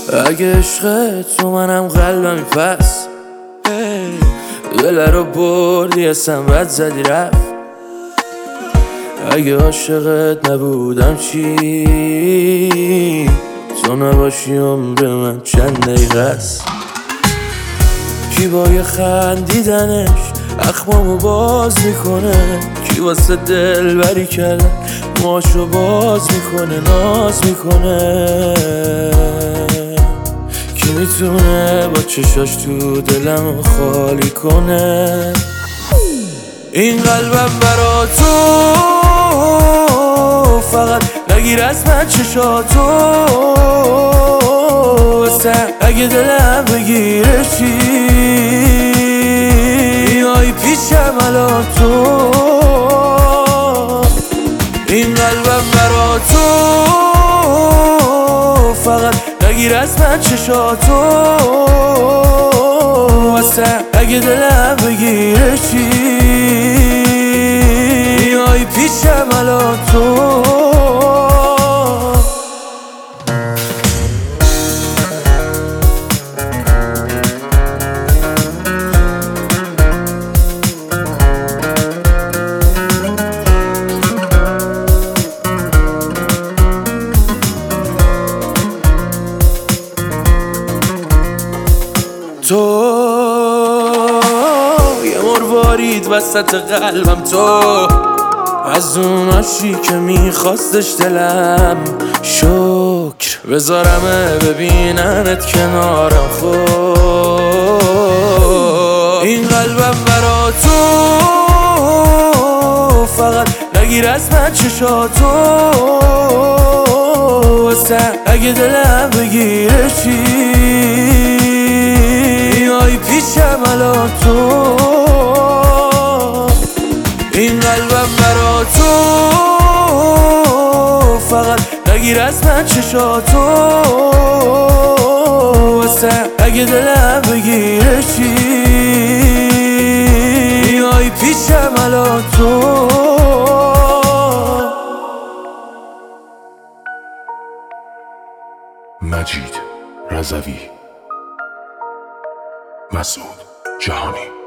اگه عشق تو منم قلبمی پس دل رو بردی اصلا بد زدی رفت. اگه عاشقت نبودم چی؟ تو نباشی عمر من چند دقیقه است. کی با یه خندیدنش اخمامو باز میکنه، کی واسه دل بری کردن ماشو باز میکنه، ناز میکنه. کی میتونه با چشاش تو دلم خالی کنه؟ این قلبم برا تو فقط نگیر از من چشاتو، اگه دلم بگیره چی؟ میای پیشم الان تو. این قلبم برا تو فقط نگیر از من چشاتو، اگه دلم بگیره چی؟ میای پیشم الان تو. تو یه مروارید وسط قلبم، تو از اوناشی که میخواستش دلم. شکر بذارمه ببیننت کنارم. خب این قلبم برا تو فقط نگیر از من چشاتو، اگه دلم بگیره چی؟ میای پیشم الان تو. این قلبم برا تو فقط نگیر از من چشاتو، اگه دلم بگیره چی؟ میای پیشم الان تو. مجید رضوی، مسعود جهانی.